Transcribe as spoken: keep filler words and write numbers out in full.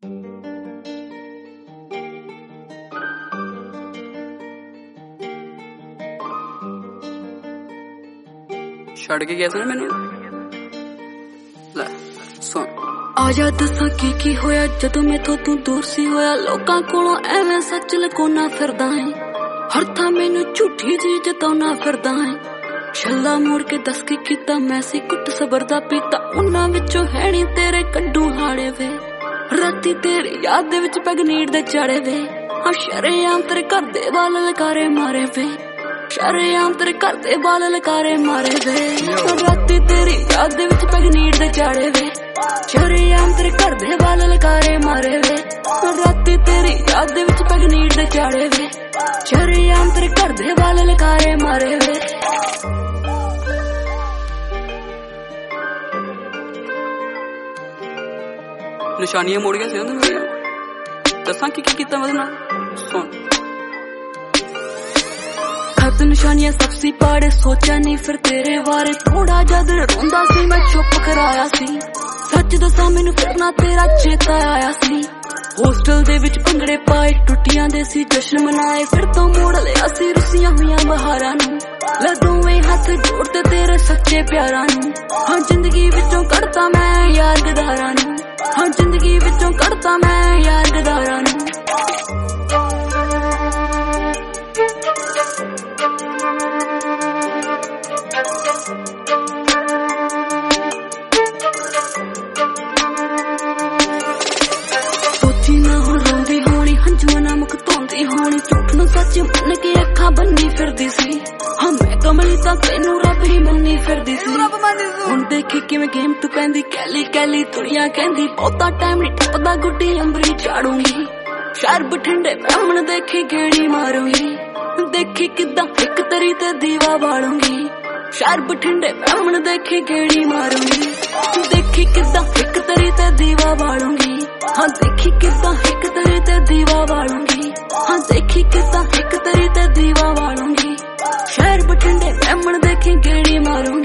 ਛੱਡ ਕੇ ਗਿਆ ਸੀ ਨਾ ਮੈਨੂੰ। ਲੈ ਸੁਣ, ਆਜਾ ਦੱਸਾਂ ਕੀ ਕੀ ਹੋਇਆ ਜਦੋਂ ਮੈਥੋਂ ਤੂੰ ਦੂਰ ਸੀ ਹੋਇਆ। ਲੋਕਾਂ ਕੋਲੋਂ ਐਵੇਂ ਸੱਚ ਲੁਕਾਉਣਾ ਫਿਰਦਾ ਏ, ਹਰ ਥਾਂ ਮੈਨੂੰ ਝੂਠੀ ਜੀ ਜਤਾਉਣਾ ਫਿਰਦਾ ਏ। ਛੱਲਾ ਮੋੜ ਕੇ ਦੱਸ ਕੇ ਕੀਤਾ ਮੈਂ ਸੀ ਕੁੱਟ ਸਬਰ ਦਾ ਪੀਤਾ, ਉਹਨਾਂ ਵਿੱਚੋਂ ਹੈ ਨੀ ਤੇਰੇ ਕੱਢੂ ਹਾੜੇ ਵੇ। ਰਾਤੀ ਤੇਰੀ ਯਾਦ ਦੇ ਵਿੱਚ ਪੈਗਨੀੜ ਦੇ ਚਾੜੇ ਵੇ, ਹਾਂ ਸ਼ਰੇਆਮ ਤੇਰੇ ਘਰ ਦੇ ਵਾਲ ਲਕਾਰੇ ਮਾਰੇ ਵੇ, ਸ਼ਰੇਆਮ ਤੇਰੇ ਘਰ ਦੇ ਵਾਲ ਲਕਾਰੇ ਮਾਰੇ ਵੇ। ਰਾਤੀ ਤੇਰੀ ਯਾਦ ਦੇ ਵਿੱਚ ਪੈਗਨੀੜ ਦੇ ਚਾੜੇ ਵੇ, ਸ਼ਰੇਆਮ ਤੇਰੇ ਘਰ ਦੇ ਵਾਲ ਲਕਾਰੇ ਮਾਰੇ ਵੇ। ਰਾਤੀ ਤੇਰੀ ਯਾਦ ਦੇ ਵਿੱਚ ਪੈਗਨੀੜ ਦੇ ਚਾੜੇ ਵੇ, ਸ਼ਰੇਆਮ ਤੇਰੇ ਘਰ ਦੇ ਵਾਲ ਲਕਾਰੇ ਮਾਰੇ ਵੇ। ਨਿਸ਼ਾਨੀਆਂ ਮੋੜ ਗਿਆ ਸੀ ਉਹਨੇ ਮੇਰੀਆਂ, ਦੱਸਾਂ ਕੀ ਕੀ ਕੀਤਾ ਉਹਦੇ ਨਾਲ। ਸੁਣ, ਖਤ ਨਿਸ਼ਾਨੀਆਂ ਸਭ ਸੀ ਪਾੜੇ, ਸੋਚਿਆ ਨਹੀਂ ਫਿਰ ਤੇਰੇ ਬਾਰੇ। ਥੋੜਾ ਜਦ ਰੋਂਦਾ ਸੀ ਮੈਂ ਚੁੱਪ ਕਰਾਇਆ ਸੀ, ਸੱਚ ਦੱਸਾਂ ਮੈਨੂੰ ਫਿਰ ਨਾ ਤੇਰਾ ਚੇਤਾ ਆਇਆ ਸੀ। ਹੋਸਟਲ ਦੇ ਵਿੱਚ ਭੰਗੜੇ ਪਾਏ, ਟੁੱਟੀਆਂ ਦੇ ਸੀ ਜਸ਼ਨ ਮਨਾਏ, ਫਿਰ ਤੋਂ ਮੋੜ ਲਿਆ ਸੀ ਰੁੱਸੀਆਂ ਹੋਈਆਂ ਬਹਾਰਾਂ ਨੂੰ। ਲੈ ਦੋਵੇਂ ਹੱਥ ਜੋੜਦੇ ਤੇਰੇ ਸੱਚੇ ਪਿਆਰਾਂ ਨੂੰ, ਹਾਂ ਜ਼ਿੰਦਗੀ ਵਿੱਚੋਂ ਕੱਢਤਾ ਮੈਂ ਯਾਰ ਗਦਾਰਾਂ ਨੂੰ, ਹਾਂ ਜ਼ਿੰਦਗੀ ਵਿੱਚੋਂ ਕੱਢਤਾ ਮੈਂ ਯਾਰ ਗਦਾਰਾਂ ਨੂੰ। ਸੋਚੀ ਨਾ ਹੁਣ ਰੋਂਦੀ ਹੋਣੀ, ਹੰਝੂਆਂ ਨਾਲ ਮੁੱਖ ਧੋਂਦੀ ਹੋਣੀ, ਝੂਠ ਨੂੰ ਸੱਚ ਮੰਨ ਕੇ ਅੱਖਾਂ ਬੰਨੀ ਫਿਰਦੀ ਸੀ। ਹਾਂ ਮੈਂ ਕਮਲੀ ਤਾਂ ਤੈਨੂੰ ਰੱਬ ਹੀ ਮੰਨੀ ਫਿਰਦੀ ਸੀ। ਹੁਣ ਦੇਖੀ ਕਿਵੇਂ ਗੇਮ ਤੂੰ ਪੈਂਦੀ, ਕੈਲੀ ਕੈਲੀ ਦੁਨੀਆ ਕਹਿੰਦੀ ਬਹੁਤਾ ਟਾਈਮ ਨੀ ਟੱਪਦਾ, ਗੁੱਡੀ ਅੰਬਰੀ ਚਾੜੂੰਗੀ। ਸ਼ਹਿਰ ਬਠਿੰਡੇ ਬ੍ਰਾਹਮਣ ਦੇਖੀ ਗੇੜੀ ਮਾਰੂੰਗੀ, ਦੇਖੀ ਕਿੱਦਾਂ ਇੱਕ ਤਰੀ ਤੇ ਦੀਵਾ ਬਾਲੂੰਗੀ। ਸ਼ਹਿਰ ਬਠਿੰਡੇ ਬ੍ਰਾਹਮਣ ਦੇਖੀ ਗੇੜੀ ਮਾਰੂੰਗੀ, ਦੇਖੀ ਕਿੱਦਾਂ ਇੱਕ ਤਰੀ ਤੇ ਦੀਵਾ ਬਾਲੂੰਗੀ। ਹਾਂ ਦੇਖੀ ਕਿੱਦਾਂ ਇੱਕ ਤਰੀ ਤੇ ਦੀਵਾ ਬਾਲੂੰਗੀ, ਹਾਂ ਦੇਖੀ ਕਿੱਦਾਂ ਇੱਕ ਤਰੀ ਤੇ ਦੀਵਾ ਬਾਲੂੰਗੀ। ਸ਼ਹਿਰ ਬਠਿੰਡੇ ਬ੍ਰਾਹਮਣ ਦੇਖੀ ਗੇੜੀ ਮਾਰੂੰਗੀ।